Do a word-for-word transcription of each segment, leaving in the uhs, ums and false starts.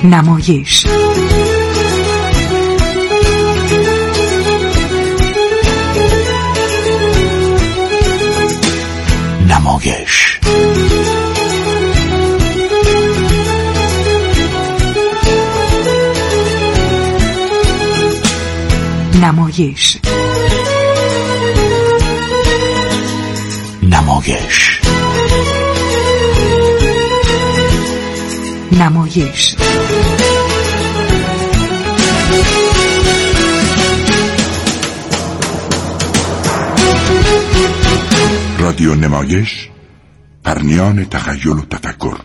نمایش. نمایش نمایش نمایش نمایش رادیو نمایش، پرنیان تخیل و تفکر.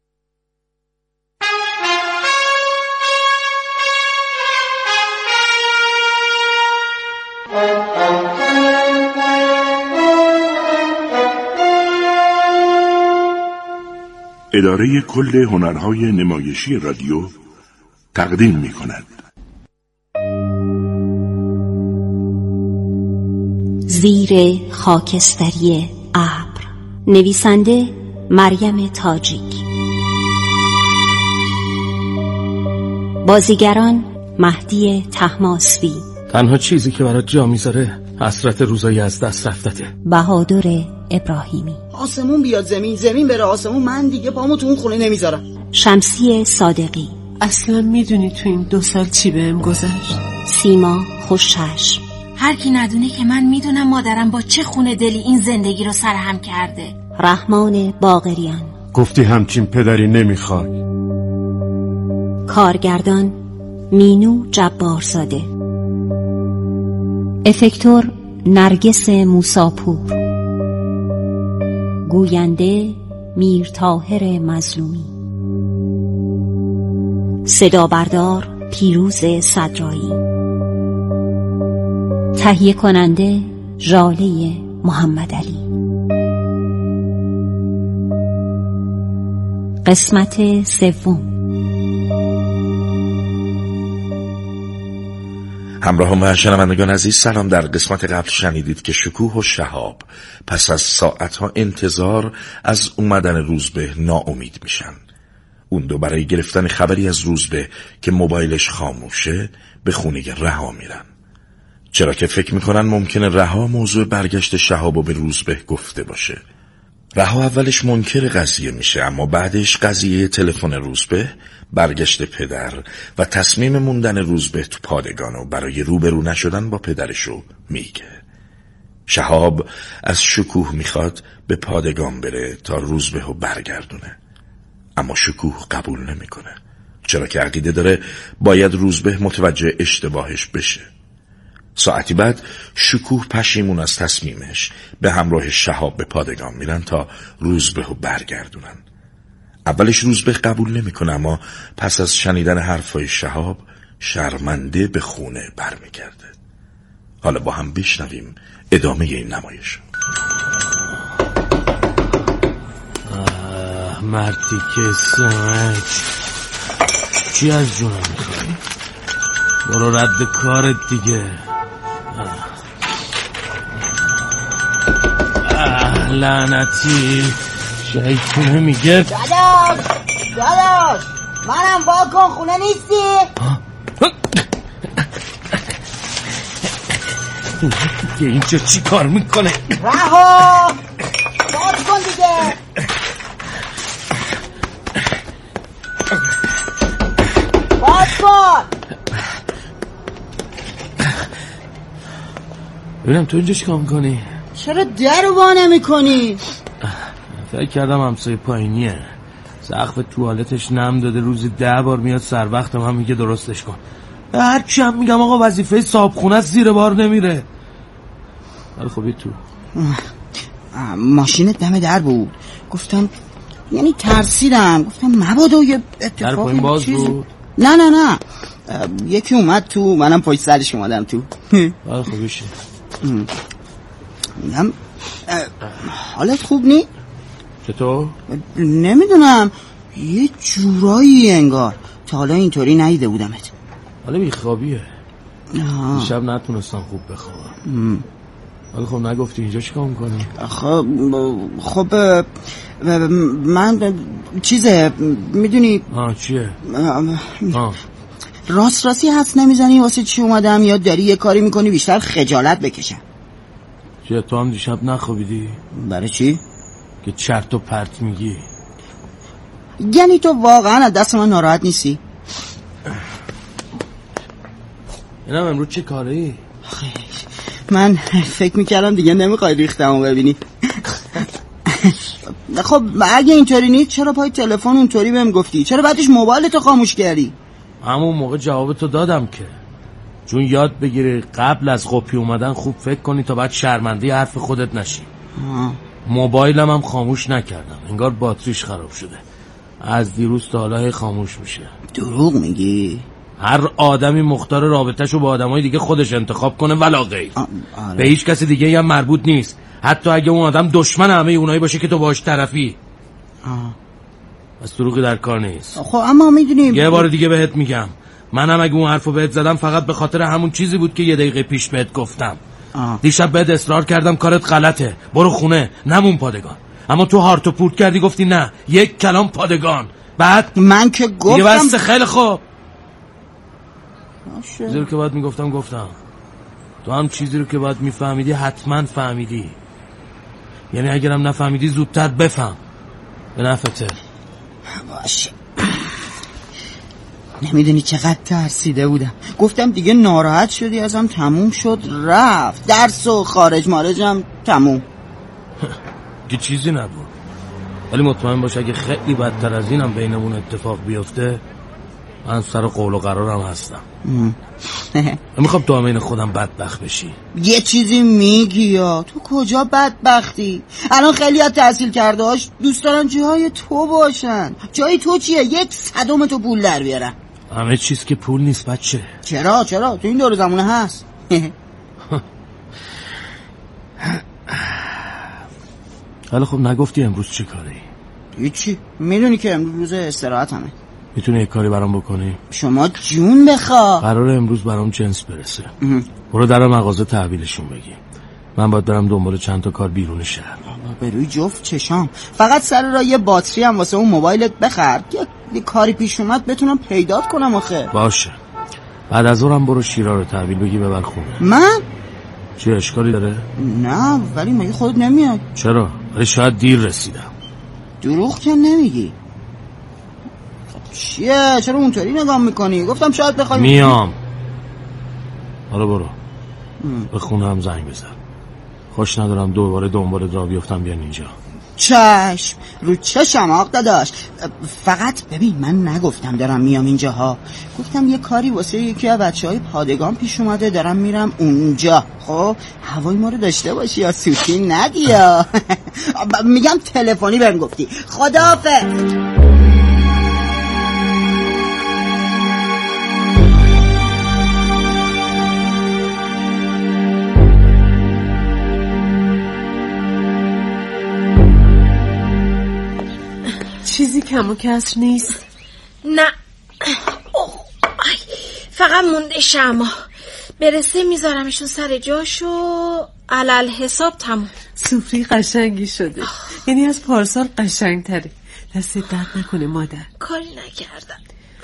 اداره کل هنرهای نمایشی رادیو تقدیم می کند. زیر خاکستری ابر، نویسنده مریم تاجیک، بازیگران مهدی طهماسبی. تنها چیزی که برات جا میذاره حسرت روزای از دست رفتته. بهادر ابراهیمی. آسمون بیاد زمین، زمین بره آسمون، من دیگه پامو تو اون خونه نمیذارم. شمسی صادقی. اصلا میدونی تو این دو سال چی بهم گذشت؟ سیما خوشچشم. هر کی ندونه که من میدونم مادرم با چه خونه دلی این زندگی رو سرهم کرده. رحمان باقریان. گفتی همچین پدری نمیخوای. کارگردان مینو جبارزاده. افکتور نرگس موساپور. گوینده میر طاهر مظلومی. صدا بردار پیروز صدرایی. تهیه کننده ژاله محمدعلی. قسمت سوم. همراهان و شنوندگان عزیز، سلام. در قسمت قبل شنیدید که شکوه و شهاب پس از ساعتها انتظار از اومدن روزبه ناامید میشن. اون دو برای گرفتن خبری از روزبه که موبایلش خاموشه به خونه رها میرن، چرا که فکر میکنن ممکنه رها موضوع برگشت شهابو به روزبه گفته باشه. رها اولش منکر قضیه میشه، اما بعدش قضیه تلفن روزبه، برگشت پدر و تصمیم موندن روزبه تو پادگانو برای روبرو نشدن با پدرشو میگه. شهاب از شکوه میخواد به پادگان بره تا روزبه رو برگردونه، اما شکوه قبول نمیکنه، چرا که عقیده داره باید روزبه متوجه اشتباهش بشه. ساعتی بعد شکوه پشیمون از تصمیمش به همراه شهاب به پادگان میرن تا روزبه رو برگردونن. اولش روزبه قبول نمیکنه، اما پس از شنیدن حرفای شهاب شرمنده به خونه برمیگرده. حالا با هم بشنویم ادامه این نمایش. مردی که سمت چی از جونم میخوایی؟ برو رد کارت دیگه. اه لعنتی شیطونه میگه داداش داداش منم با کن، خونه نیستی؟ دیگه اینجا چی کار میکنه؟ رها باز کن دیگه. باز کن. ببینم تو اینجا چی کار میکنی؟ چرا در رو وا نمی کنی؟ فکر کردم همسایه پایینیه، سقف توالتش نم داده، روزی ده بار میاد سر وقت من میگه درستش کن. هر چی هم میگم آقا وظیفه صاحبخونه زیر بار نمیره. ولی خب تو ماشینت دم در بود، گفتم یعنی ترسیدم، گفتم مبادا یه اتفاقی در پایین باز چیزی. بود؟ نه نه نه یکی اومد تو، منم پشت سرش اومدم تو. ولی خب بشه میگم حالت خوب نی؟ چطور؟ نمیدونم یه جورایی انگار تا حالا اینطوری ندیده بودمت. حالا بیخوابیه، شب نتونستم خوب بخوابم. ولی خب نگفتی اینجا چیکار میکنی؟ خب خب من چیزه میدونی. آه چیه؟ آه. راست راستی حدس نمیزنی واسه چی اومدم، یا داری یه کاری میکنی بیشتر خجالت بکشم؟ چیه تو هم دیشب نخوابیدی؟ برای چی؟ که چرت و پرت میگی. یعنی تو واقعا از دست من ناراحت نیستی؟ اینم امروز چه کاری؟ من فکر میکردم دیگه نمیخوای ریختمو ببینی. خب اگه اینطوری نیست چرا پای تلفن اونطوری بهم گفتی؟ چرا بعدش موبایلتو خاموش کردی؟ همون موقع جوابتو دادم که چون یاد بگیری قبل از قپی اومدن خوب فکر کنی تا بعد شرمنده حرف خودت نشی. موبایلم هم خاموش نکردم، انگار باتریش خراب شده، از دیروز تا حالا خاموش میشه. دروغ میگی؟ هر آدمی مختار رابطه‌شو با آدمای دیگه خودش انتخاب کنه ولا غیر. به هیچ کسی دیگه هم مربوط نیست، حتی اگه اون آدم دشمن همه اونایی باشه که تو باهاش طرفی. آه. بس دروغی در کار نیست. خب اما میدونیم یه بار دیگه بهت میگم، منم اگه اون حرفو بهت زدم فقط به خاطر همون چیزی بود که یه دقیقه پیش بهت گفتم. آه. دیشب بهت اصرار کردم کارت غلطه، برو خونه، نمون پادگان. اما تو هارتو پورت کردی، گفتی نه، یک کلام پادگان. بعد من که گفتم دیگه بس خیلی خوب. چیزی رو که باید میگفتم گفتم. تو هم چیزی رو که باید میفهمیدی حتما فهمیدی. یعنی اگرم نفهمیدی زودتر بفهم، به نفته. باشه. نمیدونی چقدر ترسیده بودم، گفتم دیگه ناراحت شدی ازم تموم شد رفت، درس و خارج مارجم تموم. که چیزی نبود، ولی مطمئن باش اگه خیلی بدتر از اینم بینمون اتفاق بیفته من سر قول و قرارم هستم. نمیخوام تو هم این خودم بدبخت بشی. یه چیزی میگی یا تو کجا بدبختی؟ الان خیلی از تحصیل کرده هاش دوست دارن جای تو باشن. جای تو چیه؟ یک صدم تو پول در بیارن. همه چیز که پول نیست بچه. چرا چرا تو این دور زمونه هست. حالا خب نگفتی امروز چی کاری؟ هیچی، میدونی که امروز روز استراحتمه. میتونی یک کاری برام بکنی؟ شما جون بخوا. قراره امروز برام جنس برسه. برو در مغازه تحویلشون بگی. من باید برم دنبال چند تا کار بیرون شهر. به روی جفت چشام. فقط سر را یه باتری هم واسه اون موبایلت بخر که یه کاری پیش اومد بتونم پیدات کنم آخه. باشه. بعد از اونم برو شیرا رو تحویل بگی ببر خونه. من؟ چه اشکالی داره؟ نه ولی مگه خودت نمیاد؟ چرا؟ ولی شاید دیر رسیدم. دروغ که نمیگی. چیه؟ چرا اونطوری نگاه میکنی؟ گفتم شاید بخوای. میام. حالا برو. به خونه هم زنگ بزن. خوش ندارم دوباره دنبالت را بیفتم بیان اینجا. چشم رو چشم آق داداش. فقط ببین من نگفتم دارم میام اینجا ها، گفتم یه کاری واسه یکی از بچهای پادگان پیش اومده دارم میرم اونجا. خب هوای ما رو داشته باشی یا سوتی ندی یا. میگم تلفنی بهم گفتی. خداحافظ. چیزی کم و کسر نیست؟ نه. اوه. آی. فقط مونده شما برسه میذارمشون سر جاشو علل حساب تموم. سفره قشنگی شده. یعنی از پارسال قشنگ تره. دست درد نکنه مادر. کاری نکردم.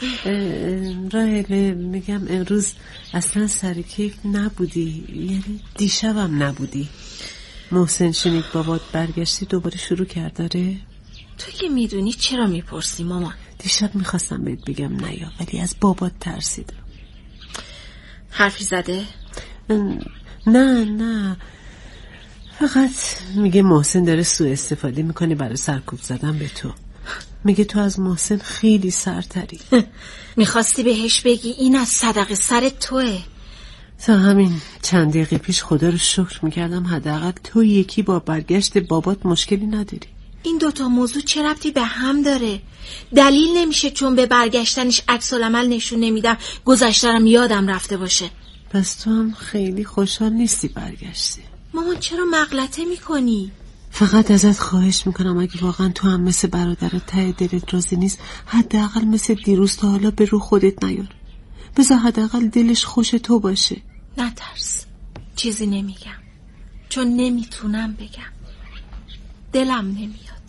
راهله میگم امروز اصلا سر کیف نبودی، یعنی دیشبم نبودی. محسن شنید بابات برگشتی دوباره شروع کرد داره؟ تو که میدونی چرا میپرسی مامان؟ دیشب میخواستم بهت بگم نیا ولی از بابات ترسیدم. حرفی زده؟ نه نه فقط میگه محسن داره سوء استفاده میکنه برای سرکوب زدن به تو. میگه تو از محسن خیلی سرتری. میخواستی بهش بگی این از صدقه سر توه. تا همین چند دقیقه پیش خدا رو شکر میکردم حداقل تو یکی با برگشت بابات مشکلی نداری. این دوتا موضوع چه ربطی به هم داره؟ دلیل نمیشه چون به برگشتنش عکس العمل نشون نمیدم گذشته‌ام یادم رفته باشه. پس تو هم خیلی خوشحال نیستی برگشتی. مامان چرا مغلطه میکنی؟ فقط ازت خواهش میکنم اگه واقعا تو هم مثل برادرت ته دلت راضی نیست حداقل مثل دیروز تا حالا به رو خودت نیار. بذار حداقل دلش خوش تو باشه. نترس، چیزی نمیگم. چون نمیتونم بگم، دلم نمیاد.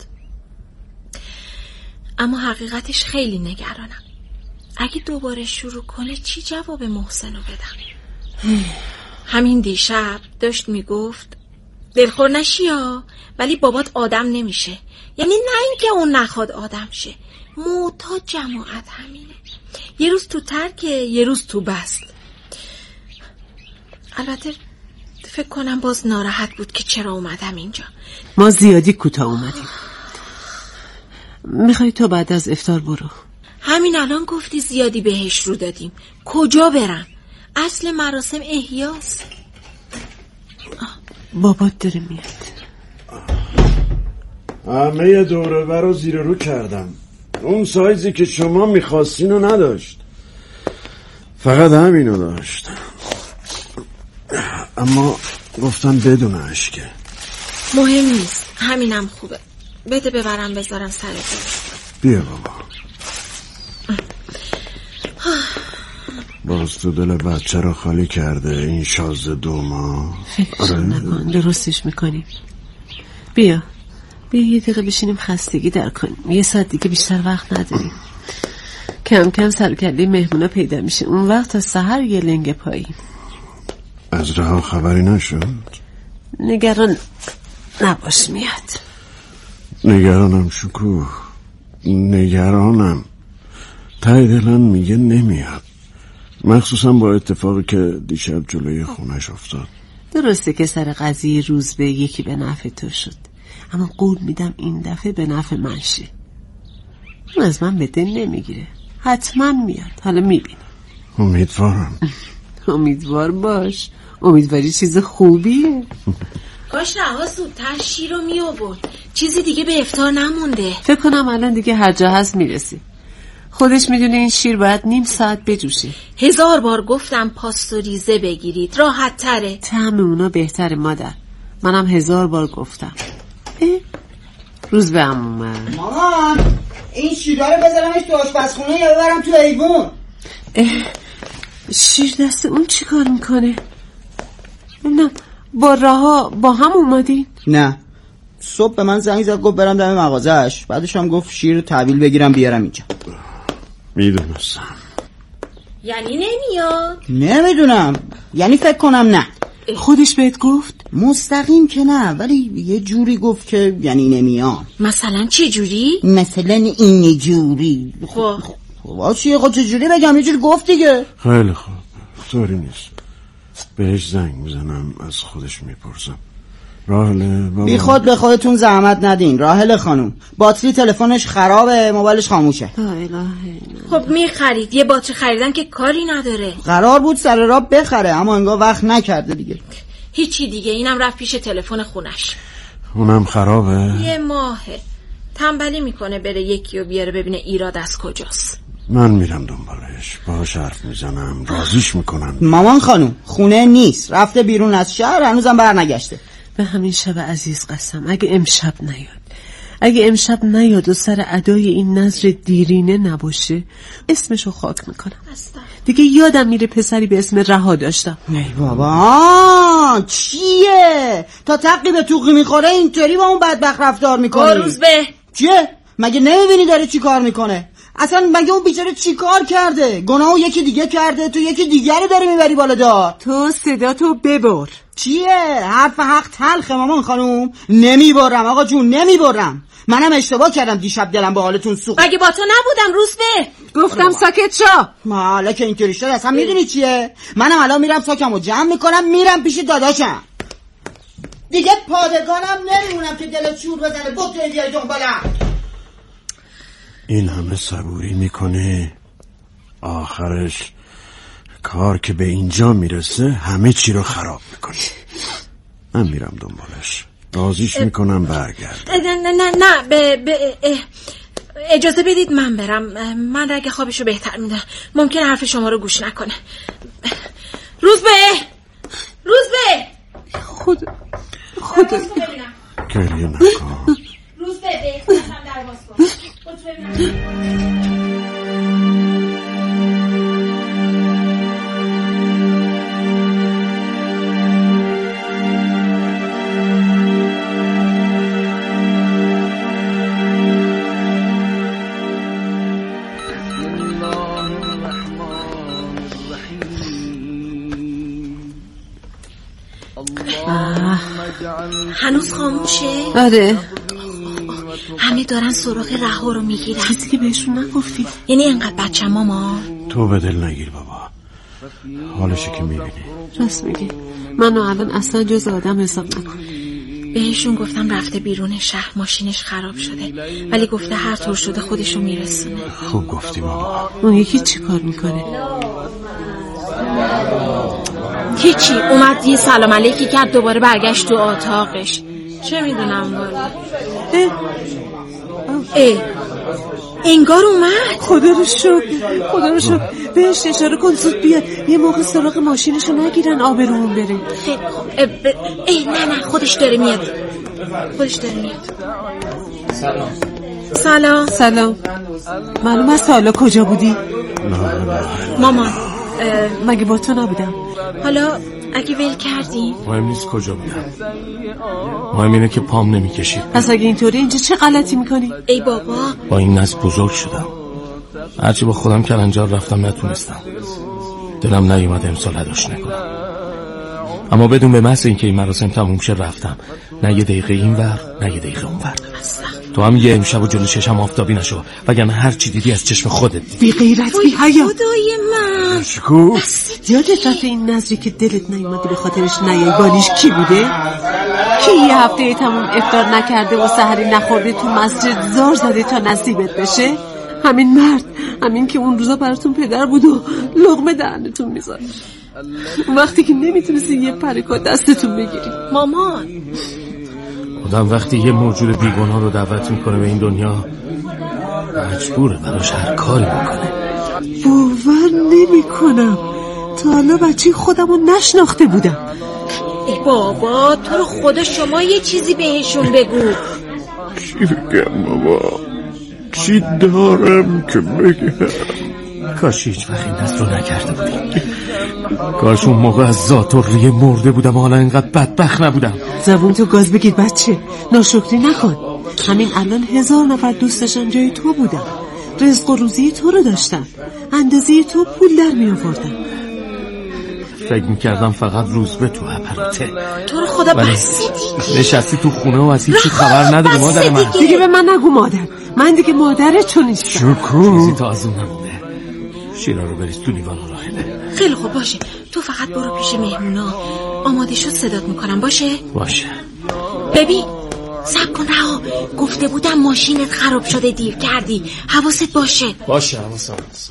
اما حقیقتش خیلی نگرانم. اگه دوباره شروع کنه چی جواب محسن رو بدم؟ همین دیشب داشت میگفت دلخور نشی ها، ولی بابات آدم نمیشه. یعنی نه اینکه اون نخواد آدم شه، معتاد جماعت همینه، یه روز تو ترکه یه روز تو بست. البته فکر کنم باز ناراحت بود که چرا اومدم اینجا. ما زیادی کوتاه اومدیم. میخوای تو بعد از افطار برو؟ همین الان گفتی زیادی بهش رو دادیم، کجا برم؟ اصل مراسم احیاست. بابات داره میاد. همه دوره بر رو زیر رو کردم، اون سایزی که شما میخواستین رو نداشت، فقط همینو داشت. اما گفتم بدون اشکه. مهم نیست، همینم خوبه. بده ببرم بذارم سر تو. بیا بابا. باز تو دل بچه رو خالی کرده این شازده دو ماه. فکرش نکن، درستش میکنیم. بیا بیا یه دقیقه بشینیم خستگی در کنیم، یه ساعت دیگه بیشتر وقت نداریم. کم کم سرکله مهمونا پیدا میشه، اون وقت تا سحر یه لنگ پایی. از رها خبری نشد؟ نگران نباش میاد. نگرانم شکوه، نگرانم. ته دلم میگه نمیاد، مخصوصا با اتفاقی که دیشب جلوی خونش افتاد. درسته که سر قضیه روز به یکی به نفع تو شد، اما قول میدم این دفعه به نفع من شه. اون از من به دل نمیگیره، حتما میاد. حالا میبینی. امیدوارم. امیدوار باش، امیدواری چیز خوبیه. کاش رها زودتر شیر رو می آورد، چیزی دیگه به افطار نمونده. فکر کنم الان دیگه هر جا هست میرسی. خودش میدونه این شیر باید نیم ساعت بجوشه. هزار بار گفتم پاستوریزه بگیرید، راحت تره. طعم اونا بهتره مادر، منم هزار بار گفتم. روز به هم اومد. مامان این شیرها رو بذارمش تو آشپزخونه یا ببرم تو ایوون؟ شیر دست اون چی کار میکنه؟ نه با رها با هم اومدین؟ نه، صبح به من زنگ زد گفت برم دم مغازه‌اش، بعدش هم گفت شیر تحویل بگیرم بیارم اینجا. میدونستم. یعنی نمیاد؟ نمیدونم، یعنی فکر کنم نه. خودش بهت گفت؟ مستقیم که نه، ولی یه جوری گفت که یعنی نمیاد. مثلا چی جوری؟ مثلا این جوری. خب خب چیه خود چه جوری بگم؟ یه جوری گفت دیگه. خیلی خوب، طوری نیست. بهش زنگ میزنم، از خودش میپرسم. راهله بابا. بی خود به خودتون زحمت ندین راهله خانم، باتری تلفنش خرابه، موبایلش خاموشه. خب میخرید، یه باتری خریدن که کاری نداره. قرار بود سر راه بخره اما انگار وقت نکرده دیگه. هیچی دیگه، اینم رفت پیش تلفن خونش. اونم خرابه؟ یه ماهه تنبلی میکنه بره یکی رو بیاره ببینه ایراد از کجاست. من میرم دنبالش، باهاش حرف میزنم، راضیش میکنم. مامان خانم خونه نیست، رفته بیرون از شهر، هنوزم برنگشته. به همین شب عزیز قسم، اگه امشب نیاد، اگه امشب نیاد و سر ادای این نظر دیرینه نباشه، اسمشو خاک میکنم. دیگه یادم میره پسری به اسم رها داشتم. ای بابا چیه؟ تا تقی به توقی میخوره اینطوری با اون بدبخت رفتار میکنی؟ روز به چیه؟ مگه نمیبینی داره چی کار میکنه؟ اصلا مگه اون بیچاره چی کار کرده؟ گناهو یکی دیگه کرده، تو یکی دیگه رو داری میبری بالا دار. تو صدا تو ببر. چیه؟ حرف حق تلخه مامان خانوم. نمیبرم آقا جون، نمیبرم. منم اشتباه کردم دیشب، دلم به حالتون سوخت. مگه با تو نبودم روز به؟ گفتم ساکت شو. ما حالا که اینطوری شد اصلا میدونی چیه؟ منم الان میرم ساکمو جمع میکنم، میرم پیش داداشم. دیگه پادگانم نمیمونم که دل چور بزنه بطه بیای دنبالم. این همه صبوری میکنه، آخرش کار که به اینجا میرسه همه چی رو خراب میکنه. من میرم دنبالش، راضیش میکنم برگرد. نه نه نه نه به, به اجازه بدید من برم. من رگ خوابشو بهتر میدم، ممکن حرف شما رو گوش نکنه. روز به روز به خود خود گریه نکن. روز به به خودم در باز کن. خود ببینم. هنوز خاموشه؟ آره. همه دارن سراغ رها رو میگیرن. چیزی که بهشون نگفتی؟ یعنی اینقدر بچه ماما؟ تو به دل نگیر بابا، حالشو که میبینی. راست میگی، منو الان اصلا جز آدم حساب نکن. بهشون گفتم رفته بیرون شهر، ماشینش خراب شده، ولی گفته هر طور شده خودشو میرسونه. خوب گفتی بابا. اون یکی چی کار میکنه؟ هیچی، اومد یه سلام علیکی کرد دوباره برگشت تو اتاقش. چه میدونم والا. اه اه انگار اومد. خدا رو شکر، خدا رو شکر. بهش اشاره کن زود بیاد، یه موقع سراغ ماشینشو نگیرن آبرومون بره. خیلی خوب. اه نه نه خودش داره میاد، خودش داره میاد. سلام. سلام. سلام. معلوم است حالا کجا بودی؟ مامان مگه با تو نبودم؟ حالا اگه ول کردیم؟ مهم نیست کجا بودم، مهم اینه که پام نمیکشید. پس اگه اینطوری اینجا چه غلطی میکنی؟ ای بابا، با این نسل بزرگ شدم، هرچی با خودم کلنجار رفتم نتونستم، دلم نیومد امسال هداش نکنم، اما بدون به محض اینکه این مراسم تموم شه رفتم، نه یه دقیقه این ور نه یه دقیقه اون ور. تو هم یه امشب و جلو چشم آفتابی نشو، وگرنه هر چی دیدی از چشم خودت. بی غیرت بی حیا. خدای من شکو، یادت رفته این نظری که دلت نیومده به خاطرش نیای بالیش کی بوده؟ کی یه هفته تموم افطار نکرده و سحری نخورده تو مسجد زار زده تا نصیبت بشه؟ همین مرد، همین که اون روزا براتون پدر بود و لقمه دهنتون میذاره، اون وقتی که نمیتونستی یه پرکا دستتون بگیری. مامان، آدم وقتی یه موجود بیگناه رو دعوت میکنه به این دنیا مجبوره براش هر کاری بکنه. باور نمی کنم تا حالا بچه خودم رو نشناخته بودم. ای بابا تو رو خدا شما یه چیزی بهشون بگو. چی بگم بابا، چی دارم که بگم؟ کاش هیچ وقت این دست رو نکرده بودیم، کاش اون موقع از ذات و ریه مرده بودم و حالا اینقدر بدبخت نبودم. زبون تو گاز بگیر بچه، ناشکری نکن. همین الان هزار نفر دوست داشتن جای تو بودن، رزق و روزی تو رو داشتن، اندازه تو پول در می آوردن. فکر میکردم فقط روز به تو اپراته. تو رو خدا بس دیگه، نشستی تو خونه و از هیچی خبر نداری مادر من. دیگه به من نگو مادر، من دیگه مادرت چون نیستم. شکو چیزی تا از اون نمونده، شیرا رو بریز تو لیوان راهله. خیلی خوب باشه، تو فقط برو پیش مهمونا، آماده شد صدات میکنم. باشه باشه. ببین صبر کن رها، گفته بودم ماشینت خراب شده دیر کردی، حواست باشه. باشه حواسم هست.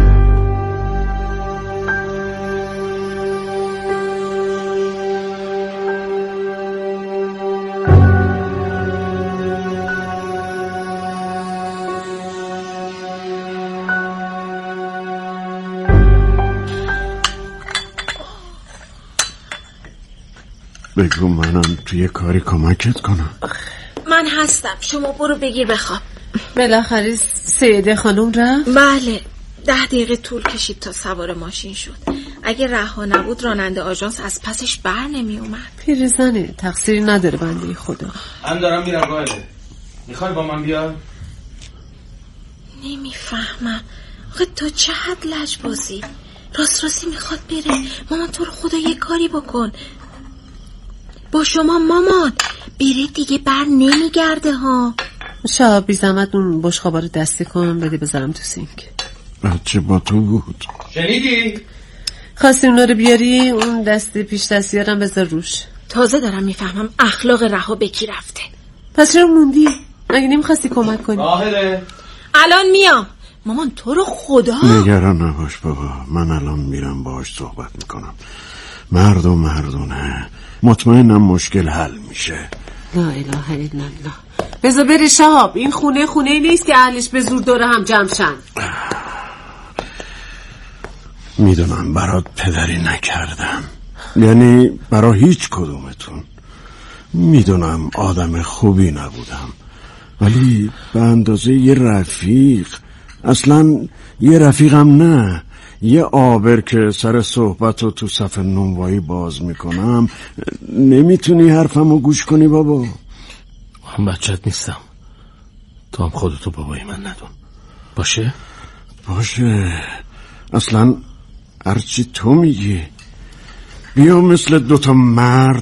بگو منم توی کاری کمکت کنم. من هستم، شما برو بگیر بخواب. بالاخره سیده خانم رفت؟ بله، ده دقیقه طول کشید تا سوار ماشین شد. اگه رها نبود راننده آژانس از پسش بر نمی اومد. پیرزنه، تقصیری نداره بنده خدا. من دارم میرم قائله، میخوای با من بیا؟ نمیفهمم آخه تا چه حد لجبازی؟ راست راستی میخواد بره. مامان تو رو خدا یه کاری بکن با شما. مامان بره دیگه بر نمیگرده ها. شاب بی زحمت اون بشقابا رو دستی کن بده بذارم تو سینک. بچه با تو بود. شنیدی؟ خواستی اونا رو بیاری، اون دستی پیش دستیارم بذار روش. تازه دارم میفهمم اخلاق رها به کی رفته. پس چرا موندی؟ مگه نمیخواستی کمک کنی؟ راهله الان میام. مامان تو رو خدا نگران نباش بابا، من الان میرم باهاش صحبت میکنم. مرد و مردونه، مطمئنم مشکل حل میشه. لا اله الا الله. بذار بری شهاب، این خونه خونه نیست که اهلش به زور دوره هم جمع شن. میدونم برات پدری نکردم، یعنی برا هیچ کدومتون. میدونم آدم خوبی نبودم، ولی به اندازه یه رفیق، اصلا یه رفیقم نه، یه آبر که سر صحبت رو تو صف نونوایی باز میکنم. نمیتونی حرفمو گوش کنی بابا؟ من بچت نیستم، تو هم خودتو بابای من ندون. باشه؟ باشه، اصلا هرچی تو میگی. بیا مثل دوتا مرد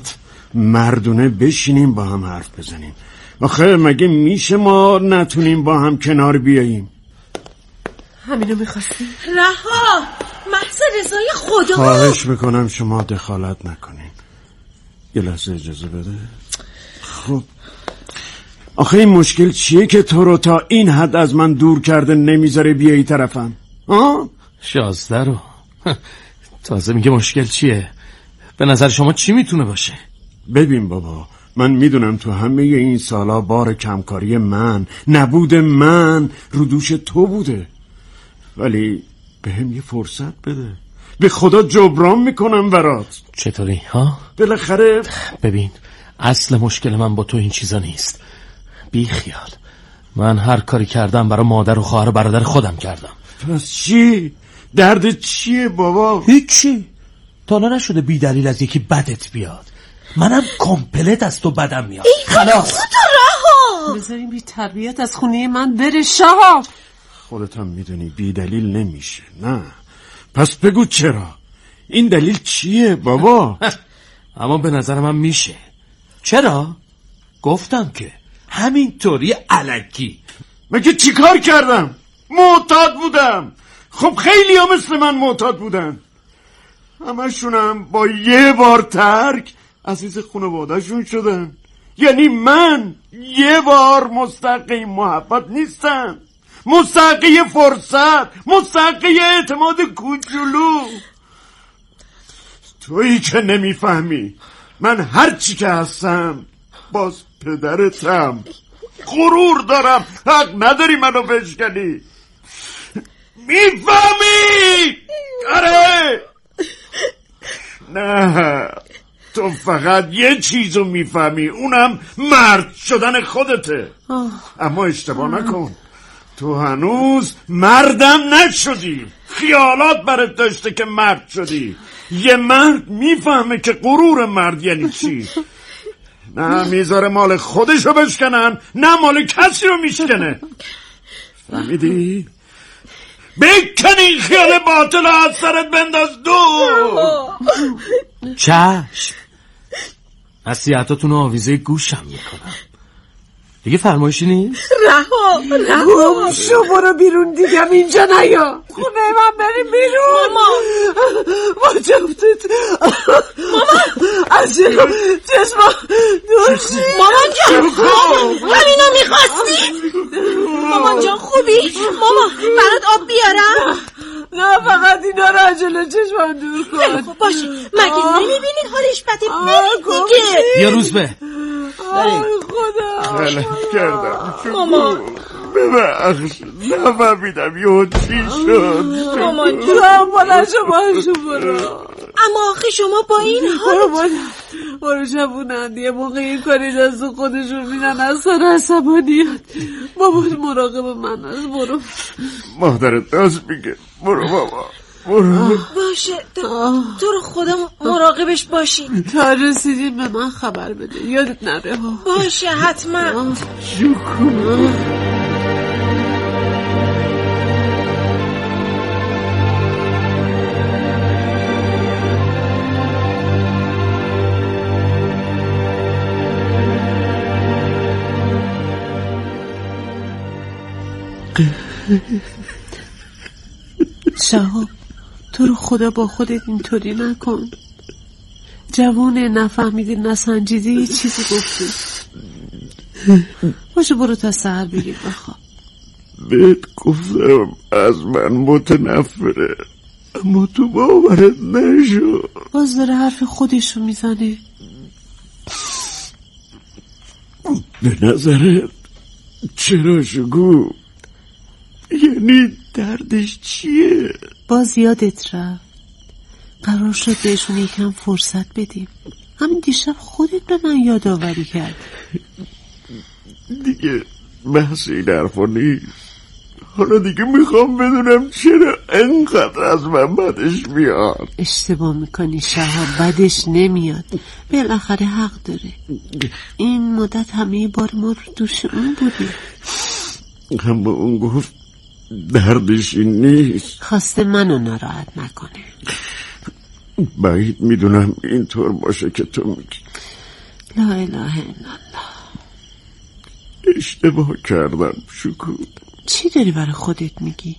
مردونه بشینیم با هم حرف بزنیم. آخه مگه میشه ما نتونیم با هم کنار بیاییم؟ همینو میخواستی؟ رها، محض رضای خدا. خواهش میکنم شما دخالت نکنین. یه لحظه اجازه بده. خب آخه این مشکل چیه که تو رو تا این حد از من دور کرده نمیذاره بیایی طرفم؟ ها؟ شازده رو تازه میگه مشکل چیه؟ به نظر شما چی میتونه باشه؟ ببین بابا، من میدونم تو همه این سالا بار کمکاری من، نبود من رو دوش تو بوده، ولی به هم یه فرصت بده. به خدا جبران میکنم برات. چطوری ها؟ بالاخره ببین، اصل مشکل من با تو این چیزا نیست. بی خیال، من هر کاری کردم برای مادر و خواهر و برادر خودم کردم. پس چی؟ درد چیه بابا؟ هیچی. تا حالا نشده بی دلیل از یکی بدت بیاد. منم کامپلت از تو بدم میاد. خلاص رها، بذاریم بی تربیت از خونه من بره. شهاب خودت هم میدونی بی دلیل نمیشه. نه پس بگو چرا؟ این دلیل چیه بابا؟ اما به نظر من میشه. چرا؟ گفتم که همینطوری الکی. مگه چی کار کردم؟ معتاد بودم. خب خیلی ها مثل من معتاد بودن، همشونم با یه بار ترک عزیز خانواده‌شون شدن. یعنی من یه بار مستحق محبت نیستم، مستحق فرصت، مستحق اعتماد کوچولو. تویی که نمیفهمی من هر چی که هستم باز پدرتم. غرور دارم، حق نداری منو بشکنی. میفهمی؟ آره. نه تو فقط یه چیزو میفهمی، اونم مرد شدن خودته. اما اشتباه نکن، تو هنوز مردم نشدی. خیالات برات داشته که مرد شدی. یه مرد میفهمه که غرور مرد یعنی چی. نه میذاره مال خودشو بشکنن، نه مال کسی رو میشکنه. فهمیدی؟ بکنی خیال باطل از سرت بنداز دور. چشم، نصیحتاتون رو آویزه گوشم میکنم. دیگه فرمایشی نیست؟ رها، رها شو برو بیرون دیگه، اینجا نیا. خونه من بریم بیرون. ماما با جفتت ماما از چشما دوشی. مامان جان، همینو میخواستی؟ مامان جان خوبی؟ ماما برات آب بیارم؟ نه فقط اینا رو از جلو چشمم دور کن. خب باشه، مگه نمیبینی حالش بده؟ برید دیگه. یه روز به آی خدا غلط کردم ماما. ببخش، نفهمیدم یه چی شد. مامان تو جان هم بلند شو باشو برو. اما آخه شما با این حال برو برو شبونند یه موقع این کاری دست خودشون میدن از سر عصبانیت. بابا مراقب من از. برو مادرت دست میگه برو بابا برو. باشه، تو, تو رو خدا مراقبش باشی. تا رسیدیم به من خبر بده، یادت نره ها. باشه حتما. شهاب تو رو خدا با خودت اینطوری نکن. جوونه، نفهمیدی نسنجیدی یه چیزی گفتی. باشه برو تا سحر بگیر بخواب. بهت گفتم از من متنفره، اما تو باورت نشو. باز داره حرف خودشو میزنه. به نظرت چرا شگو؟ یعنی دردش چیه؟ باز یادت رفت قرار شد بهشون یکم فرصت بدیم. همین دیشب خودت به من یادآوری کرد. دیگه بحث این حرفا نیست. حالا دیگه میخوام بدونم چرا انقدر از من بدش میاد. اشتباه میکنی شهاب، بدش نمیاد. بالاخره حق داره. این مدت همه بار ما رو دوش اون بودی. اما اون گفت دردش این نیست. خواسته منو ناراحت نکنه. بعید میدونم اینطور باشه که تو میگی. لا اله الا الله. اشتباه کردم شکو. چی داری برای خودت میگی؟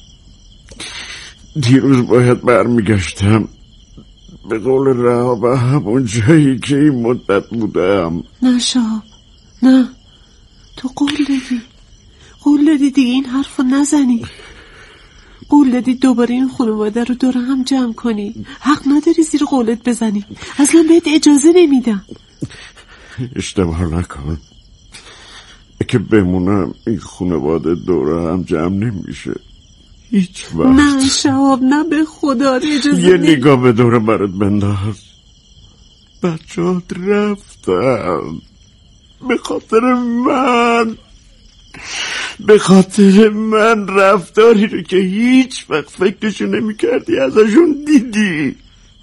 دیروز باید برمیگشتم به قول رها به همون جایی که این مدت بودم. نه شهاب، نه، تو قول دادی قول دادی دیگه این حرف رو نزنی. قول دادی دوباره این خانواده رو دور هم جمع کنی. حق نداری زیر قولت بزنی. اصلا بهت اجازه نمیدم. اشتباه نکن. که بمونم این خانواده دور هم جمع نمیشه هیچ وقت. نه شهاب، نه، به خدا اجازه یه نگاه به دور برات بنداز. بچه‌هات رفتن به خاطر من، به خاطر من رفتاری رو که هیچ وقت فکرشو نمی کردی ازشون دیدی.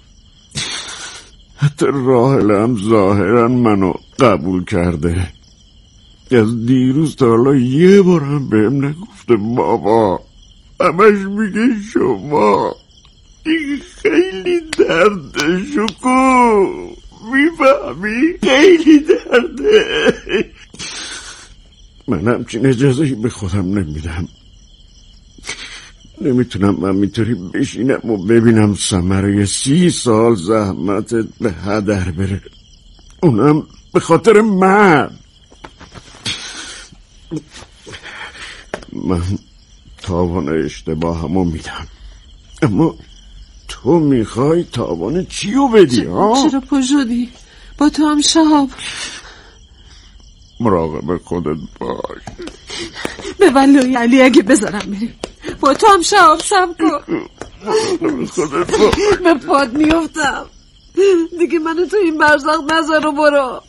حتی راحل هم ظاهرا منو قبول کرده. از دیروز تا حالا یه بار هم بهم نگفته بابا. همش میگه شما. این خیلی درده شکو، میفهمی؟ خیلی درده. من همچین اجازهی به خودم نمیدم. نمیتونم من میتونی بشینم و ببینم ثمره سی سال زحمتت به هدر بره، اونم به خاطر من. من تاوان اشتباهمو میدم، اما تو میخوای تاوان چیو بدی؟ ها؟ چرا پا شدی؟ با تو هم شهاب. مراقب خودت باش. به ولای علی اگه بذارم بریم. با تو هم شهاب سب کن. مراقب خودت باش. به پاد میفتم دیگه. منو تو این برزخ نذار و برو.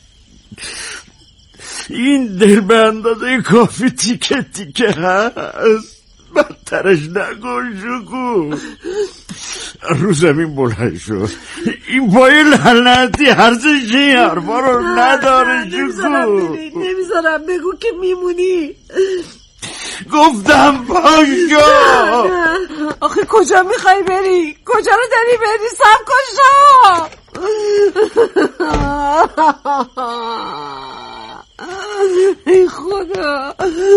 این دل به اندازه کافی تیکه تیکه هست. بدترش نکن شکو. رو زمین بلند شد. این پای لعنتی هرزش این حرفا رو نداره شکو. نمیذارم بگو که میمونی. گفتم پاشو. آخه کجا میخوای بری؟ کجا رو داری بری؟ سب کن شو. ای خدا.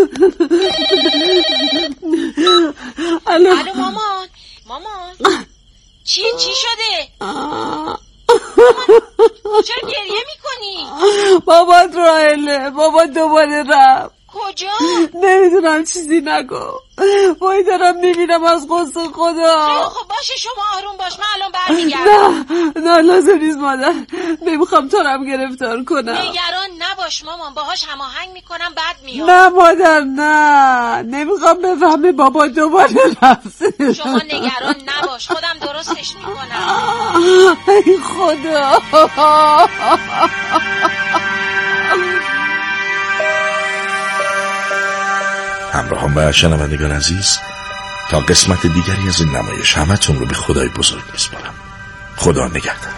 الو مامان، مامان چیه؟ چی شده؟ مامان چرا گریه میکنی؟ بابات راهله. بابا دوباره رفت. کجا؟ نمیدونم، چیزی نگو. وای دارم میبینم از قصه خدا. خب باشه شما آروم باش، من الان برمیگردم. نه نه لازم نیست مادر. نمیخوام تو رم گرفتار کنم. نگران نباش مامان، باهاش هماهنگ میکنم بعد میام. نه مادر نه، نمیخوام بفهمه بابا دوباره رفته. شما نگران نباش، خودم درستش میکنم. ای خدا. همراهان و شنوندگان عزیز، تا قسمت دیگری از این نمایش همتون رو به خدای بزرگ میسپارم. خدا نگهدار.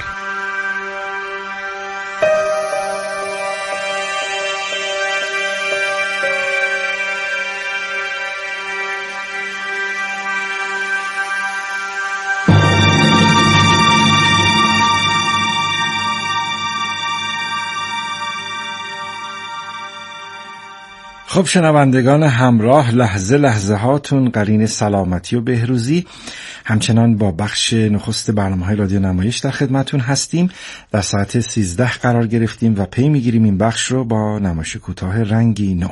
خب شنوندگان همراه، لحظه لحظه هاتون قرین سلامتی و بهروزی. همچنان با بخش نخست برنامه‌های رادیو نمایش در خدمتون هستیم. در ساعت سیزده قرار گرفتیم و پی میگیریم این بخش رو با نمایش کوتاه رنگی نو.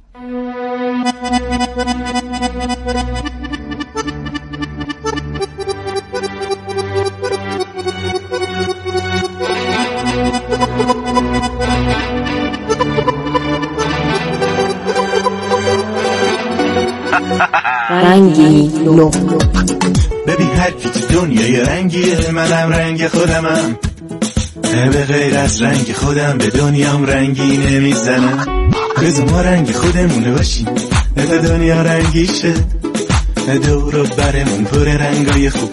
رنگی نو. ببین هر کی تو دنیای رنگیه، منم رنگ خودمم. به غیر از رنگ خودم به دنیام رنگی نمیزنم. بذار ما رنگ خودمونه باشیم تا دنیا رنگی شه. دور و برمون پر رنگای خوب،